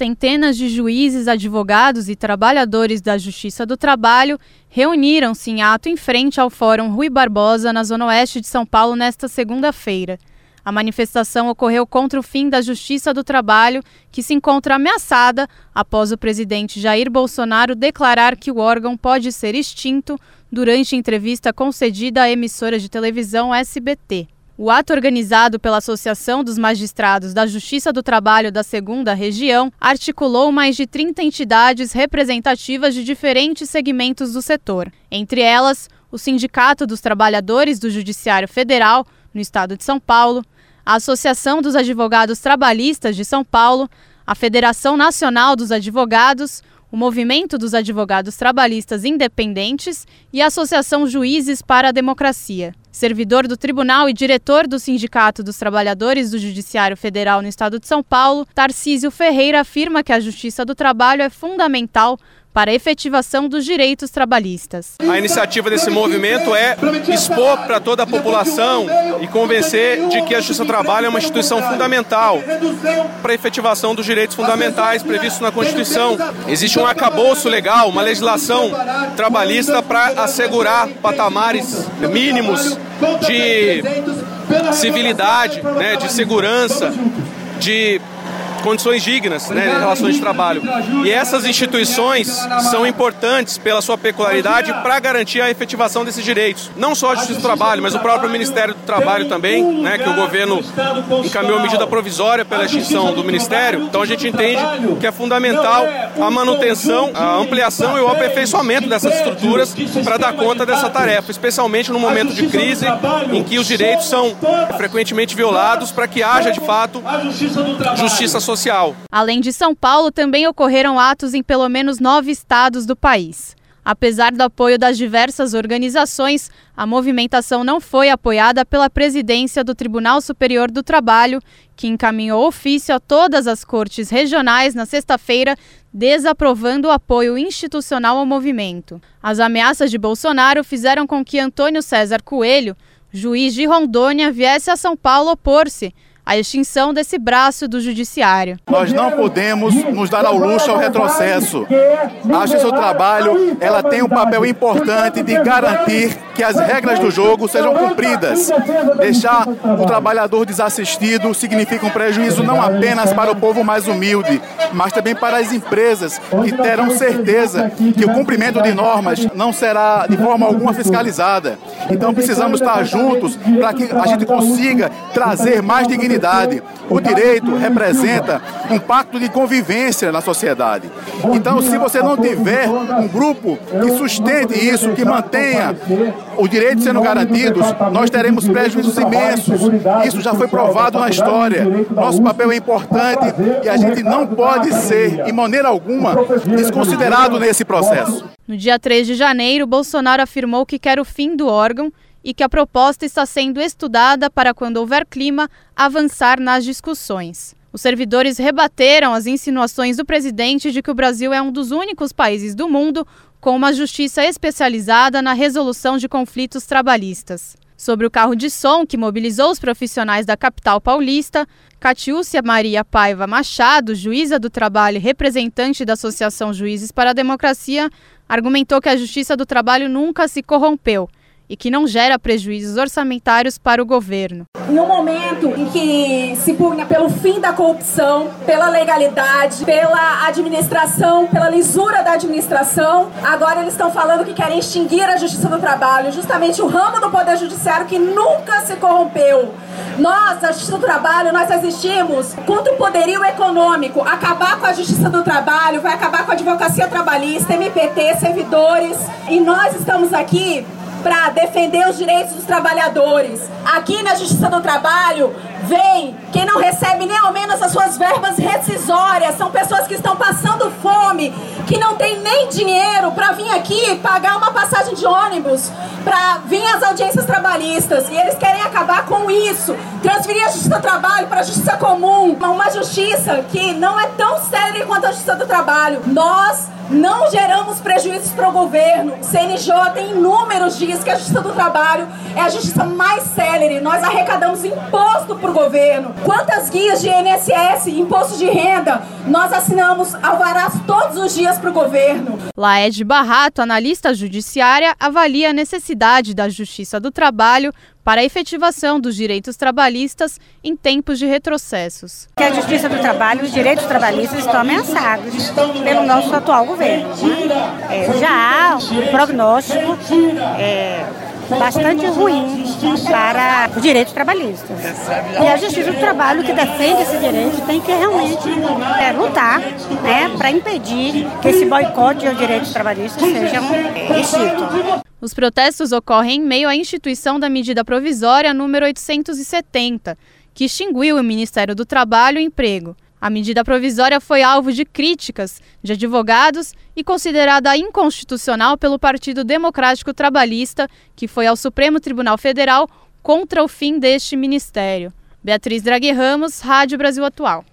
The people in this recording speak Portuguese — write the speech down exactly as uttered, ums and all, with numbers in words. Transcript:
Centenas de juízes, advogados e trabalhadores da Justiça do Trabalho reuniram-se em ato em frente ao Fórum Rui Barbosa, na Zona Oeste de São Paulo, nesta segunda-feira. A manifestação ocorreu contra o fim da Justiça do Trabalho, que se encontra ameaçada após o presidente Jair Bolsonaro declarar que o órgão pode ser extinto durante entrevista concedida à emissora de televisão S B T. O ato, organizado pela Associação dos Magistrados da Justiça do Trabalho da Segunda Região, articulou mais de trinta entidades representativas de diferentes segmentos do setor. Entre elas, o Sindicato dos Trabalhadores do Judiciário Federal, no estado de São Paulo, a Associação dos Advogados Trabalhistas de São Paulo, a Federação Nacional dos Advogados, o Movimento dos Advogados Trabalhistas Independentes e a Associação Juízes para a Democracia. Servidor do Tribunal e diretor do Sindicato dos Trabalhadores do Judiciário Federal no estado de São Paulo, Tarcísio Ferreira afirma que a Justiça do Trabalho é fundamental para a efetivação dos direitos trabalhistas. A iniciativa desse movimento é expor para toda a população e convencer de que a Justiça do Trabalho é uma instituição fundamental para a efetivação dos direitos fundamentais previstos na Constituição. Existe um arcabouço legal, uma legislação trabalhista para assegurar patamares mínimos de civilidade, né, de segurança, de condições dignas, né, em relações de trabalho. E essas instituições são importantes pela sua peculiaridade para garantir a efetivação desses direitos. Não só a Justiça do Trabalho, mas o próprio Ministério do Trabalho também, né, que o governo encaminhou medida provisória pela extinção do Ministério. Então a gente entende que é fundamental a manutenção, a ampliação e o aperfeiçoamento dessas estruturas para dar conta dessa tarefa, especialmente no momento de crise em que os direitos são frequentemente violados, para que haja, de fato, justiça social. Social. Além de São Paulo, também ocorreram atos em pelo menos nove estados do país. Apesar do apoio das diversas organizações, a movimentação não foi apoiada pela presidência do Tribunal Superior do Trabalho, que encaminhou ofício a todas as cortes regionais na sexta-feira, desaprovando o apoio institucional ao movimento. As ameaças de Bolsonaro fizeram com que Antônio César Coelho, juiz de Rondônia, viesse a São Paulo opor-se a extinção desse braço do judiciário. Nós não podemos nos dar ao luxo ao retrocesso. A Justiça do Trabalho, ela tem um papel importante de garantir que as regras do jogo sejam cumpridas. Deixar o trabalhador desassistido significa um prejuízo não apenas para o povo mais humilde, mas também para as empresas, que terão certeza que o cumprimento de normas não será de forma alguma fiscalizada. Então precisamos estar juntos para que a gente consiga trazer mais dignidade. O direito representa um pacto de convivência na sociedade. Então, se você não tiver um grupo que sustente isso, que mantenha os direitos sendo garantidos, nós teremos prejuízos imensos. Isso já foi provado na história. Nosso papel é importante e a gente não pode ser, de maneira alguma, desconsiderado nesse processo. No dia três de janeiro, Bolsonaro afirmou que quer o fim do órgão e que a proposta está sendo estudada para, quando houver clima, avançar nas discussões. Os servidores rebateram as insinuações do presidente de que o Brasil é um dos únicos países do mundo com uma justiça especializada na resolução de conflitos trabalhistas. Sobre o carro de som que mobilizou os profissionais da capital paulista, Catiúcia Maria Paiva Machado, juíza do trabalho e representante da Associação Juízes para a Democracia, argumentou que a Justiça do Trabalho nunca se corrompeu e que não gera prejuízos orçamentários para o governo. Em um momento em que se punha pelo fim da corrupção, pela legalidade, pela administração, pela lisura da administração, agora eles estão falando que querem extinguir a Justiça do Trabalho, justamente o ramo do Poder Judiciário que nunca se corrompeu. Nós, a Justiça do Trabalho, nós existimos contra o poderio econômico. Acabar com a Justiça do Trabalho vai acabar com a advocacia trabalhista, M P T, servidores, e nós estamos aqui para defender os direitos dos trabalhadores. Aqui na Justiça do Trabalho vem quem não recebe nem ao menos as suas verbas rescisórias. São pessoas que estão passando fome, que não tem nem dinheiro para vir aqui pagar uma passagem de ônibus, para vir às audiências trabalhistas. E eles querem acabar com isso, transferir a Justiça do Trabalho para a Justiça Comum, uma justiça que não é tão séria célere quanto à Justiça do Trabalho. Nós não geramos prejuízos para o governo. O C N J tem inúmeros dias que a Justiça do Trabalho é a justiça mais célere. Nós arrecadamos imposto para o governo. Quantas guias de I N S S, imposto de renda, nós assinamos alvarás todos os dias para o governo. Laede Barrato, analista judiciária, avalia a necessidade da Justiça do Trabalho para a efetivação dos direitos trabalhistas em tempos de retrocessos. Que a Justiça do Trabalho, os direitos trabalhistas estão ameaçados pelo nosso atual governo. É, já há um prognóstico é, bastante ruim para os direitos trabalhistas. E a Justiça do Trabalho, que defende esses direitos, tem que realmente é, lutar, né, para impedir que esse boicote aos direitos trabalhistas sejam extintos. Os protestos ocorrem em meio à instituição da medida provisória número oitocentos e setenta, que extinguiu o Ministério do Trabalho e Emprego. A medida provisória foi alvo de críticas de advogados e considerada inconstitucional pelo Partido Democrático Trabalhista, que foi ao Supremo Tribunal Federal contra o fim deste ministério. Beatriz Draghi Ramos, Rádio Brasil Atual.